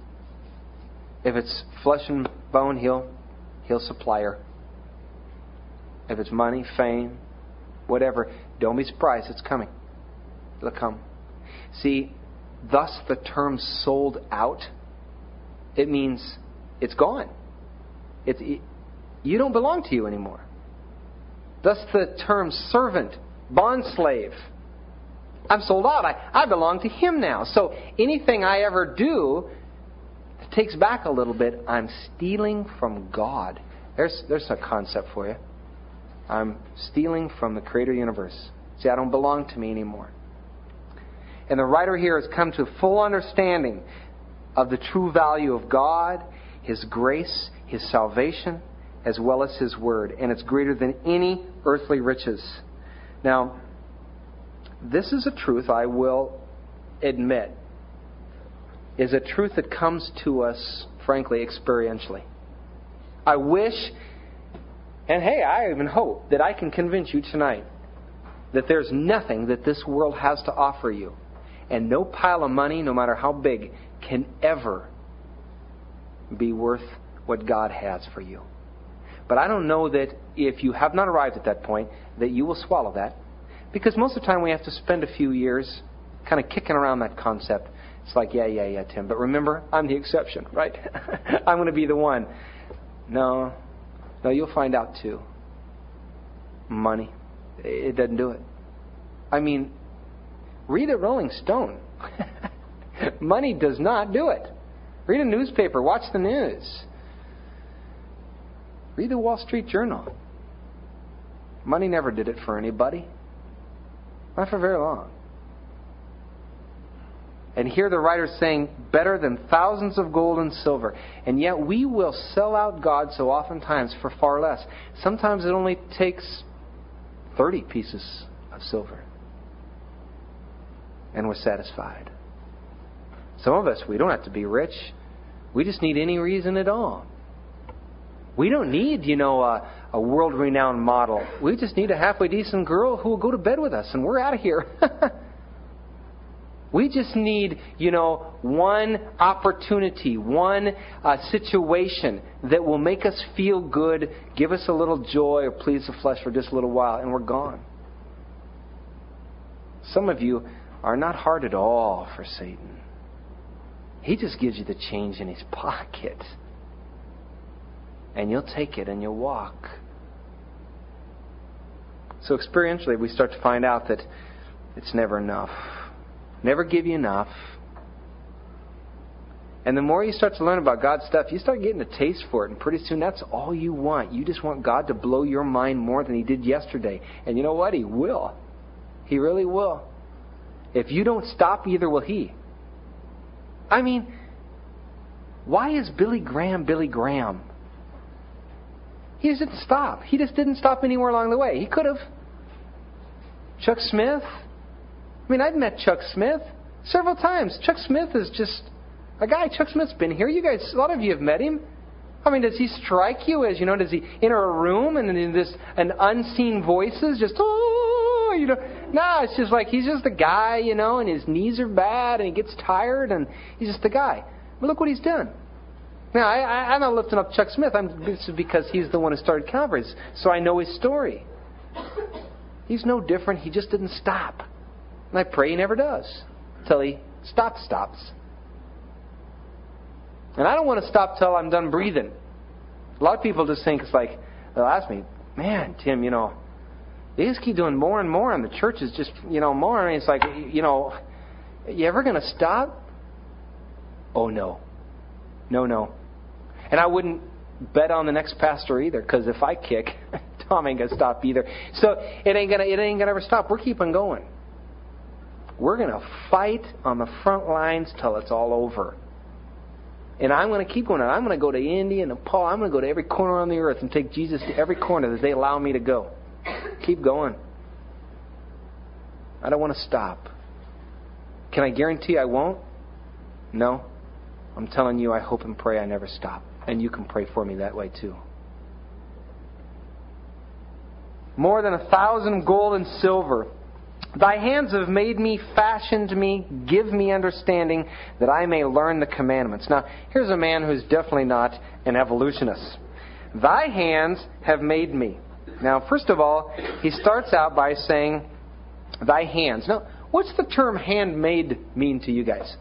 If it's flesh and bone, He'll supply her. If it's money, fame, whatever, don't be surprised. It's coming. It'll come. See, thus the term sold out, it means it's gone. You don't belong to you anymore. Thus the term servant, bondslave. I'm sold out. I belong to Him now. So anything I ever do takes back a little bit. I'm stealing from God. There's a concept for you. I'm stealing from the Creator of the universe. See, I don't belong to me anymore. And the writer here has come to full understanding of the true value of God, His grace, His salvation, as well as His Word. And it's greater than any earthly riches. Now, this is a truth I will admit is a truth that comes to us, frankly, experientially. I wish, and hey, I even hope that I can convince you tonight that there's nothing that this world has to offer you, and no pile of money, no matter how big, can ever be worth what God has for you. But I don't know that if you have not arrived at that point, that you will swallow that. Because most of the time we have to spend a few years kind of kicking around that concept. It's like, yeah, Tim. But remember, I'm the exception, right? I'm going to be the one. No, you'll find out too. Money. It doesn't do it. I mean, read a Rolling Stone. Money does not do it. Read a newspaper. Watch the news. Read the Wall Street Journal. Money never did it for anybody. Not for very long. And here the writer's saying, better than thousands of gold and silver. And yet we will sell out God so oftentimes for far less. Sometimes it only takes 30 pieces of silver. And we're satisfied. Some of us, we don't have to be rich. We just need any reason at all. We don't need, a world-renowned model. We just need a halfway decent girl who will go to bed with us, and we're out of here. We just need, one opportunity, one situation that will make us feel good, give us a little joy or please the flesh for just a little while, and we're gone. Some of you are not hard at all for Satan. He just gives you the change in his pocket. And you'll take it and you'll walk. So experientially, we start to find out that it's never enough. Never give you enough. And the more you start to learn about God's stuff, you start getting a taste for it. And pretty soon that's all you want. You just want God to blow your mind more than He did yesterday. And you know what? He will. He really will. If you don't stop, either will He. I mean, why is Billy Graham Billy Graham? He just didn't stop. He just didn't stop anywhere along the way. He could have. Chuck Smith. I mean, I've met Chuck Smith several times. Chuck Smith is just a guy. Chuck Smith's been here. You guys, a lot of you have met him. I mean, does he strike you as, does he enter a room and in an unseen voices just, No, it's just like he's just a guy, and his knees are bad and he gets tired and he's just a guy. But look what he's done. Now, I'm not lifting up Chuck Smith. This is because he's the one who started Calvary, so I know his story. He's no different. He just didn't stop. And I pray he never does until he stops. And I don't want to stop till I'm done breathing. A lot of people just think it's like, they'll ask me, man, Tim, they just keep doing more and more, and the church is just, more. And it's like, you ever going to stop? Oh, no. No. And I wouldn't bet on the next pastor either, because if I kick, Tom ain't going to stop either. So it ain't gonna ever stop. We're keeping going. We're going to fight on the front lines till it's all over. And I'm going to keep going. I'm going to go to India and Nepal. I'm going to go to every corner on the earth and take Jesus to every corner that they allow me to go. Keep going. I don't want to stop. Can I guarantee I won't? No. I'm telling you, I hope and pray I never stop. And you can pray for me that way too. More than 1,000 gold and silver. Thy hands have made me, fashioned me, give me understanding, that I may learn the commandments. Now, here's a man who's definitely not an evolutionist. Thy hands have made me. Now, first of all, he starts out by saying, thy hands. Now, what's the term handmade mean to you guys?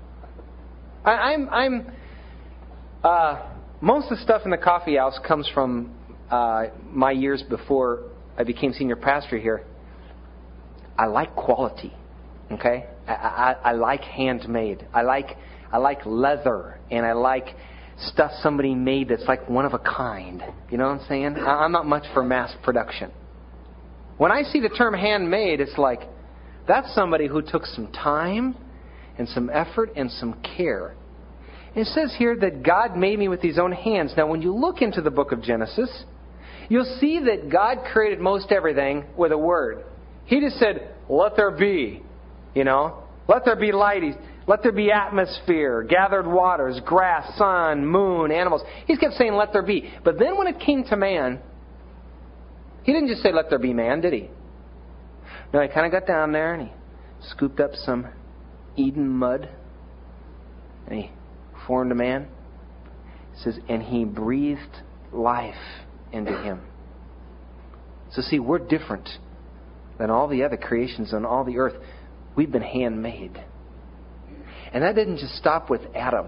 Most of the stuff in the coffee house comes from my years before I became senior pastor here. I like quality, okay? I like handmade. I like leather, and I like stuff somebody made that's like one of a kind. You know what I'm saying? I'm not much for mass production. When I see the term handmade, it's like that's somebody who took some time and some effort and some care. And it says here that God made me with His own hands. Now, when you look into the book of Genesis, you'll see that God created most everything with a word. He just said, let there be, let there be light, let there be atmosphere, gathered waters, grass, sun, moon, animals. He kept saying, let there be. But then when it came to man, He didn't just say, let there be man, did He? No, He kind of got down there and He scooped up some Eden mud and He formed a man. It says, and He breathed life into him. So see, we're different than all the other creations on all the earth. We've been handmade. And that didn't just stop with Adam.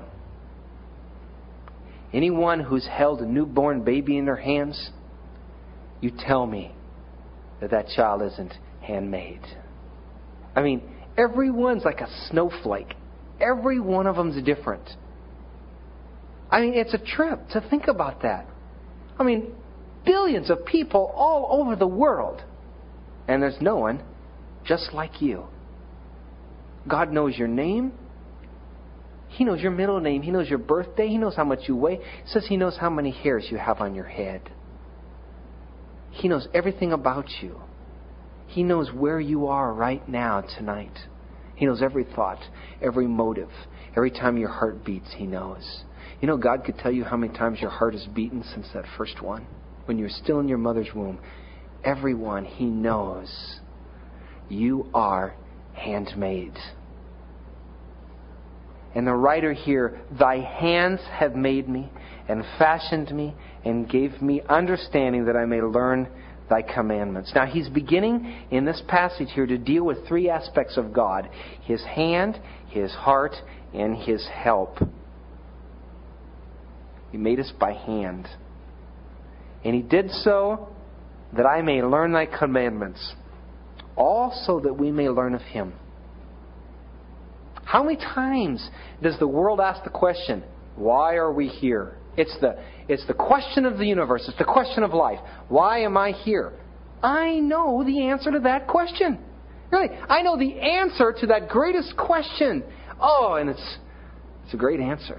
Anyone who's held a newborn baby in their hands, you tell me that child isn't handmade. I mean, everyone's like a snowflake. Every one of them's different. I mean, it's a trip to think about that. I mean, billions of people all over the world. And there's no one just like you. God knows your name. He knows your middle name. He knows your birthday. He knows how much you weigh. He says He knows how many hairs you have on your head. He knows everything about you. He knows where you are right now, tonight. He knows every thought, every motive. Every time your heart beats, He knows. You know, God could tell you how many times your heart has beaten since that first one. When you're still in your mother's womb. Every one, He knows. You are handmade. And the writer here, Thy hands have made me and fashioned me and gave me understanding that I may learn Thy commandments. Now he's beginning in this passage here to deal with three aspects of God. His hand, His heart, and His help. He made us by hand. And He did so that I may learn Thy commandments. Also that we may learn of Him. How many times does the world ask the question, why are we here? It's the question of the universe. It's the question of life. Why am I here? I know the answer to that question. Really, I know the answer to that greatest question. Oh, and it's a great answer.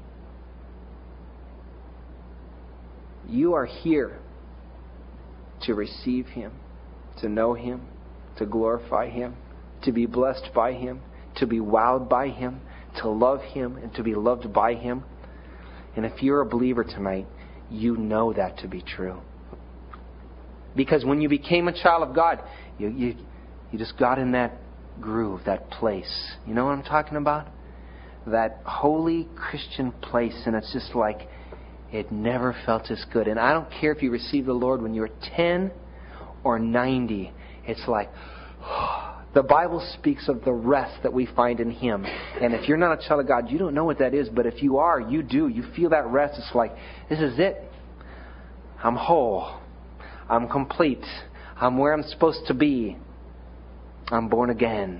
You are here to receive Him, to know Him, to glorify Him, to be blessed by Him, to be wowed by Him, to love Him, and to be loved by Him. And if you're a believer tonight, you know that to be true. Because when you became a child of God, you just got in that groove, that place. You know what I'm talking about? That holy Christian place, and it's just like it never felt as good. And I don't care if you received the Lord when you were 10 or 90. It's like, the Bible speaks of the rest that we find in Him. And if you're not a child of God, you don't know what that is. But if you are, you do. You feel that rest. It's like, this is it. I'm whole. I'm complete. I'm where I'm supposed to be. I'm born again.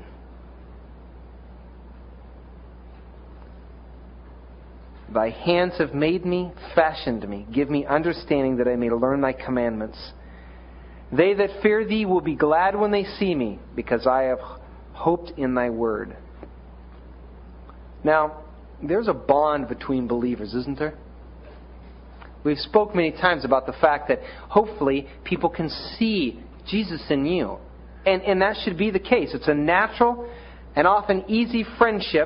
Thy hands have made me, fashioned me. Give me understanding that I may learn Thy commandments. They that fear Thee will be glad when they see me, because I have hoped in Thy word. Now, there's a bond between believers, isn't there? We've spoke many times about the fact that hopefully people can see Jesus in you. And that should be the case. It's a natural and often easy friendship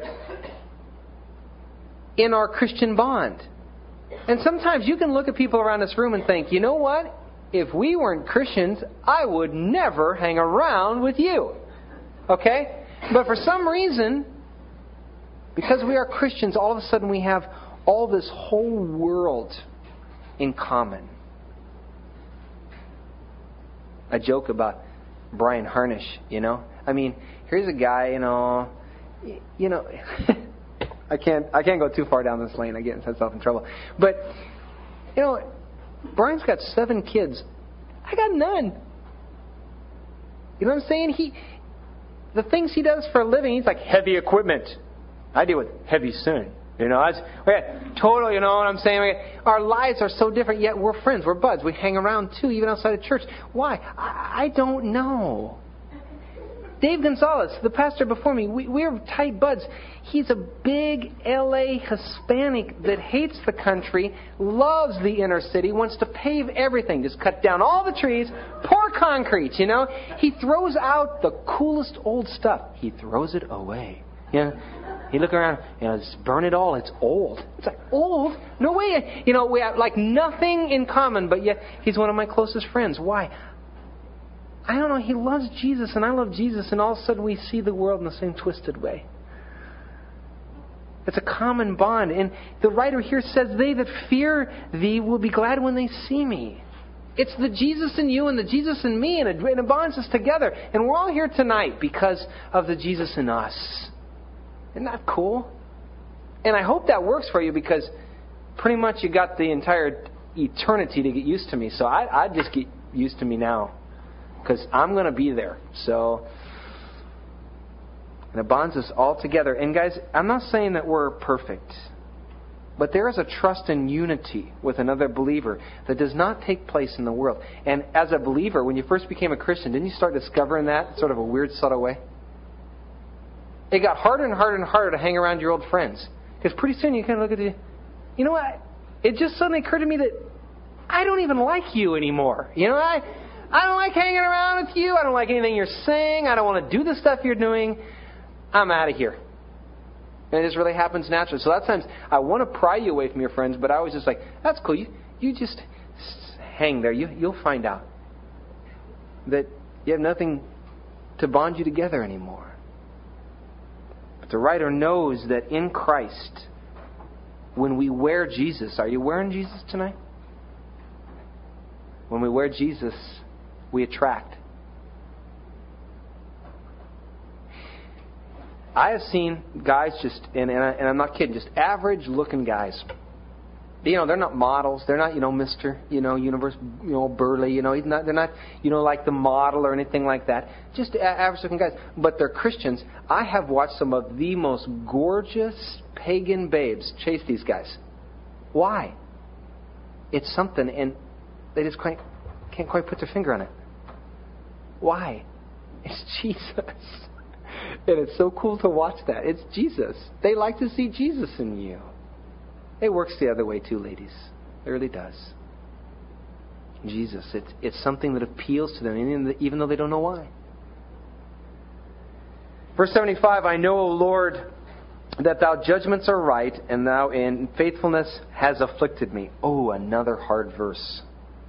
in our Christian bond. And sometimes you can look at people around this room and think, you know what? If we weren't Christians, I would never hang around with you. Okay? But for some reason, because we are Christians, all of a sudden we have all this whole world in common. A joke about Brian Harnish, you know? I mean, here's a guy, you know, I can't go too far down this lane. I get myself in trouble. But, you know, Brian's got 7 kids. I got none. You know what I'm saying? The things he does for a living, he's like heavy equipment. I deal with heavy sin. You know, total, you know what I'm saying? Our lives are so different, yet we're friends, we're buds. We hang around too, even outside of church. Why? I don't know. Dave Gonzalez, the pastor before me, we're tight buds. He's a big LA Hispanic that hates the country, loves the inner city, wants to pave everything, just cut down all the trees, pour concrete, you know. He throws out the coolest old stuff. He throws it away. You know, you look around, you know, just burn it all. It's old. It's like, old? No way. You know, we have like nothing in common, but yet he's one of my closest friends. Why? I don't know. He loves Jesus and I love Jesus, and all of a sudden we see the world in the same twisted way. It's a common bond. And the writer here says, they that fear Thee will be glad when they see me. It's the Jesus in you and the Jesus in me, and it bonds us together. And we're all here tonight because of the Jesus in us. Isn't that cool? And I hope that works for you, because pretty much you got the entire eternity to get used to me. So I just get used to me now, because I'm going to be there. So, and it bonds us all together. And guys, I'm not saying that we're perfect, but there is a trust and unity with another believer that does not take place in the world. And as a believer, when you first became a Christian, didn't you start discovering that in sort of a weird, subtle way? It got harder and harder and harder to hang around your old friends. Because pretty soon you kind of look at you know what? It just suddenly occurred to me that I don't even like you anymore. You know, I don't like hanging around with you. I don't like anything you're saying. I don't want to do the stuff you're doing. I'm out of here. And it just really happens naturally. So a lot of times I want to pry you away from your friends, but I was just like, that's cool. You just hang there. You'll find out that you have nothing to bond you together anymore. But the writer knows that in Christ, when we wear Jesus, are you wearing Jesus tonight? When we wear Jesus, we attract. I have seen guys just, and I'm not kidding, just average looking guys. You know, they're not models. They're not, Mr. Universe, Burley. They're not, like the model or anything like that. Just average looking guys. But they're Christians. I have watched some of the most gorgeous pagan babes chase these guys. Why? It's something, and they just can't quite put their finger on it. Why? It's Jesus. And it's so cool to watch that. It's Jesus. They like to see Jesus in you. It works the other way too, ladies. It really does. Jesus. It's something that appeals to them, even though they don't know why. Verse 75, I know, O Lord, that Thy judgments are right, and Thou in faithfulness has afflicted me. Oh, another hard verse.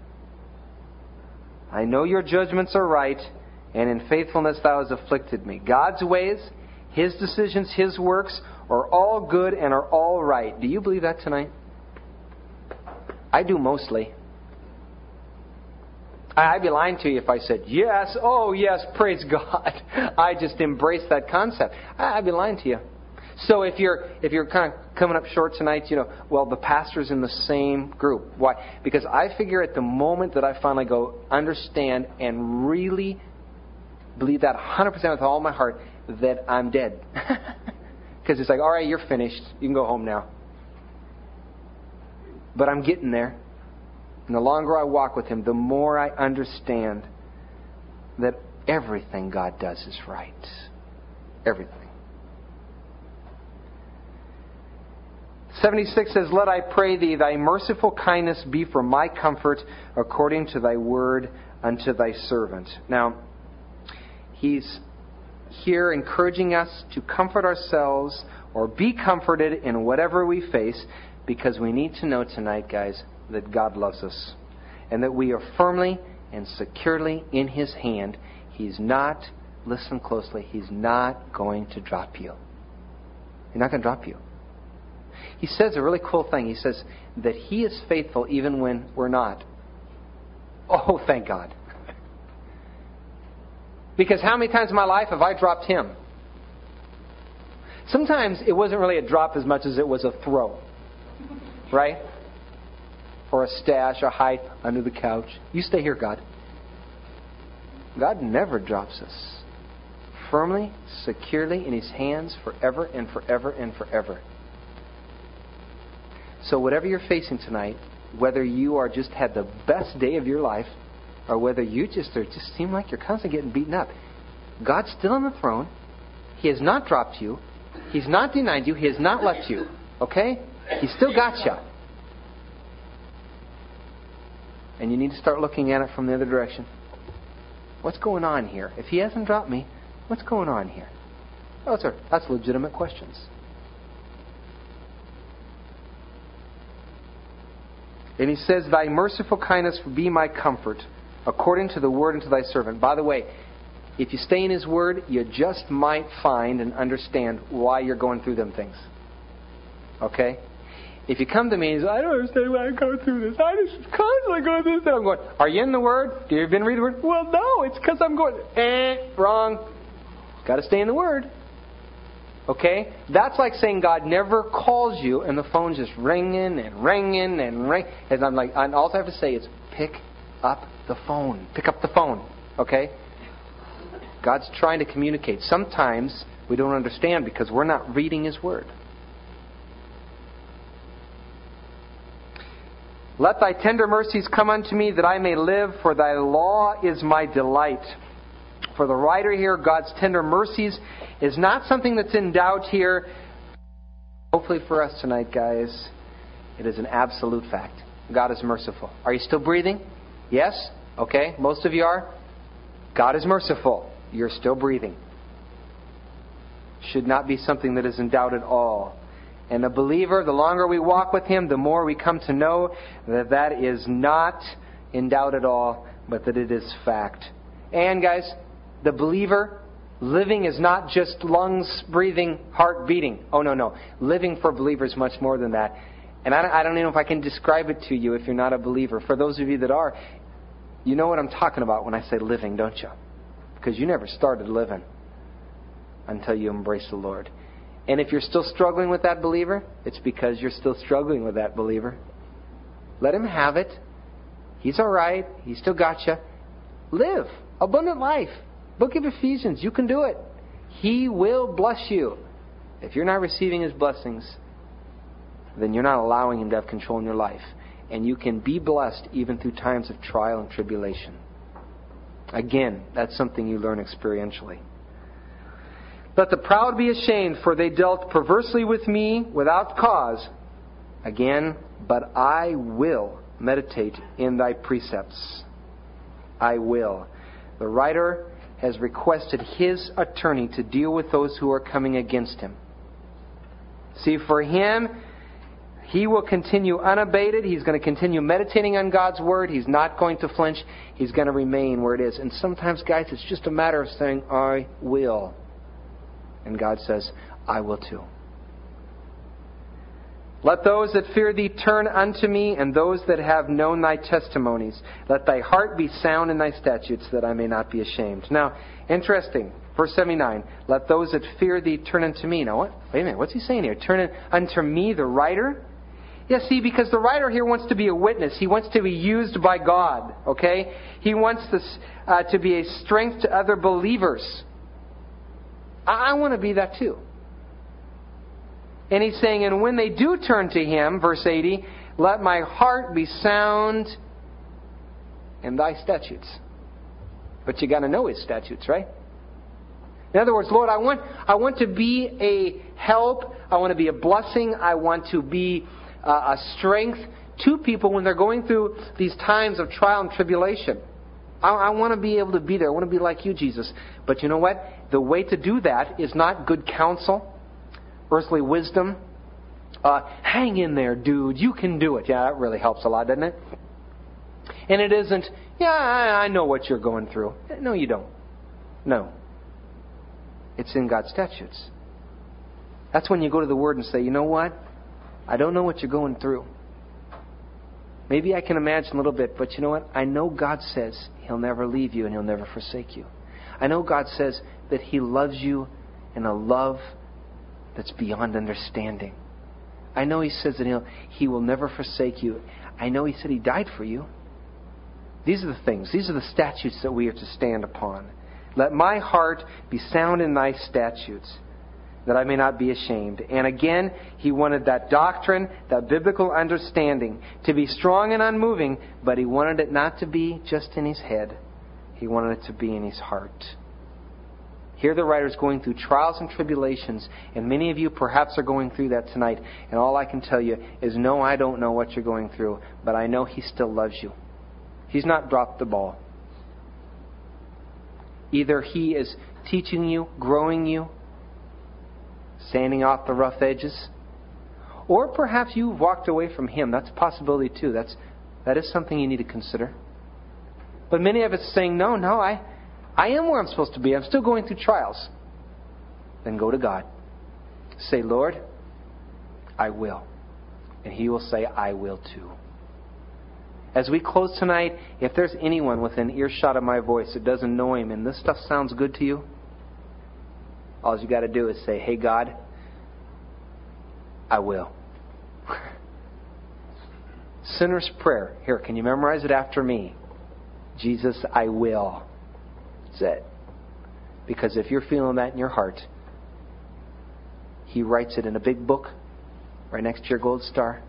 I know Your judgments are right, and in faithfulness Thou hast afflicted me. God's ways, His decisions, His works are all good and are all right. Do you believe that tonight? I do mostly. I'd be lying to you if I said, yes, oh yes, praise God. I just embrace that concept. I'd be lying to you. So if you're kind of coming up short tonight, well, the pastor's in the same group. Why? Because I figure at the moment that I finally go understand and really believe that 100% with all my heart, that I'm dead. Because it's like, all right, you're finished. You can go home now. But I'm getting there. And the longer I walk with Him, the more I understand that everything God does is right. Everything. 76 says, let I pray Thee, Thy merciful kindness be for my comfort, according to Thy word unto Thy servant. Now, he's here encouraging us to comfort ourselves or be comforted in whatever we face, because we need to know tonight, guys, that God loves us and that we are firmly and securely in His hand. He's not, listen closely, He's not going to drop you. He's not going to drop you. He says a really cool thing. He says that He is faithful even when we're not. Oh, thank God. Because how many times in my life have I dropped Him? Sometimes it wasn't really a drop as much as it was a throw. Right? Or a stash, a hide under the couch. You stay here, God. God never drops us. Firmly, securely in His hands forever and forever and forever. So whatever you're facing tonight, whether you are just had the best day of your life, or whether you just seem like you're constantly getting beaten up, God's still on the throne. He has not dropped you. He's not denied you. He has not left you. Okay? He's still got you. And you need to start looking at it from the other direction. What's going on here? If He hasn't dropped me, what's going on here? Oh, that's legitimate questions. And he says, Thy merciful kindness be my comfort, according to the word unto Thy servant. By the way, if you stay in His word, you just might find and understand why you're going through them things. Okay? If you come to me and say, I don't understand why I'm going through this. I just constantly go through this. And I'm going, are you in the Word? Do you been reading the Word? Well, no, it's because I'm going, wrong. Got to stay in the Word. Okay? That's like saying God never calls you and the phone's just ringing and ringing and ringing. And I'm like, all I have to say is pick up the phone. Pick up the phone. Okay? God's trying to communicate. Sometimes we don't understand because we're not reading His Word. Let Thy tender mercies come unto me that I may live, for Thy law is my delight. For the writer here, God's tender mercies is not something that's in doubt here. Hopefully for us tonight, guys, it is an absolute fact. God is merciful. Are you still breathing? Yes? Okay, most of you are. God is merciful. You're still breathing. Should not be something that is in doubt at all. And a believer, the longer we walk with Him, the more we come to know that that is not in doubt at all, but that it is fact. And guys, the believer, living is not just lungs breathing, heart beating. Oh, no. Living for believers is much more than that. And I don't know if I can describe it to you if you're not a believer. For those of you that are, you know what I'm talking about when I say living, don't you? Because you never started living until you embrace the Lord. And if you're still struggling with that believer, it's because you're still struggling with that believer. Let Him have it. He's all right. He still got you. Live abundant life. Book of Ephesians. You can do it. He will bless you. If you're not receiving His blessings, then you're not allowing Him to have control in your life. And you can be blessed even through times of trial and tribulation. Again, that's something you learn experientially. Let the proud be ashamed, for they dealt perversely with me without cause. Again, but I will meditate in thy precepts. I will. The writer has requested his attorney to deal with those who are coming against him. See, for him, he will continue unabated. He's going to continue meditating on God's Word. He's not going to flinch. He's going to remain where it is. And sometimes, guys, it's just a matter of saying, I will. And God says, I will too. Let those that fear thee turn unto me, and those that have known thy testimonies. Let thy heart be sound in thy statutes, that I may not be ashamed. Now, interesting. Verse 79. Let those that fear thee turn unto me. Now, what? Wait a minute. What's he saying here? Turn unto me, the writer? Yeah, see, because the writer here wants to be a witness. He wants to be used by God. Okay? He wants this to be a strength to other believers. I want to be that too. And he's saying, and when they do turn to Him, verse 80, let my heart be sound in thy statutes. But you got to know His statutes, right? In other words, Lord, I want to be a help. I want to be a blessing. I want to be a strength to people when they're going through these times of trial and tribulation. I want to be able to be there. I want to be like you, Jesus. But you know what? The way to do that is not good counsel, earthly wisdom. Hang in there, dude. You can do it. Yeah, that really helps a lot, doesn't it? And it isn't, yeah, I know what you're going through. No, you don't. No. It's in God's statutes. That's when you go to the Word and say, you know what? I don't know what you're going through. Maybe I can imagine a little bit, but you know what? I know God says He'll never leave you and He'll never forsake you. I know God says that He loves you in a love that's beyond understanding. I know He says that He will never forsake you. I know He said He died for you. These are the things. These are the statutes that we are to stand upon. Let my heart be sound in thy statutes, that I may not be ashamed. And again, he wanted that doctrine, that biblical understanding, to be strong and unmoving, but he wanted it not to be just in his head. He wanted it to be in his heart. Here the writer's going through trials and tribulations, and many of you perhaps are going through that tonight. And all I can tell you is, no, I don't know what you're going through, but I know He still loves you. He's not dropped the ball. Either He is teaching you, growing you, sanding off the rough edges, or perhaps you've walked away from Him. That's a possibility too. That is something you need to consider. But many of us are saying, no, I am where I'm supposed to be. I'm still going through trials. Then go to God. Say, Lord, I will. And He will say, I will too. As we close tonight, if there's anyone within earshot of my voice that doesn't know Him and this stuff sounds good to you, all you got to do is say, hey, God, I will. Sinner's prayer. Here, can you memorize it after me? Jesus, I will. That's it. Because if you're feeling that in your heart, He writes it in a big book right next to your gold star.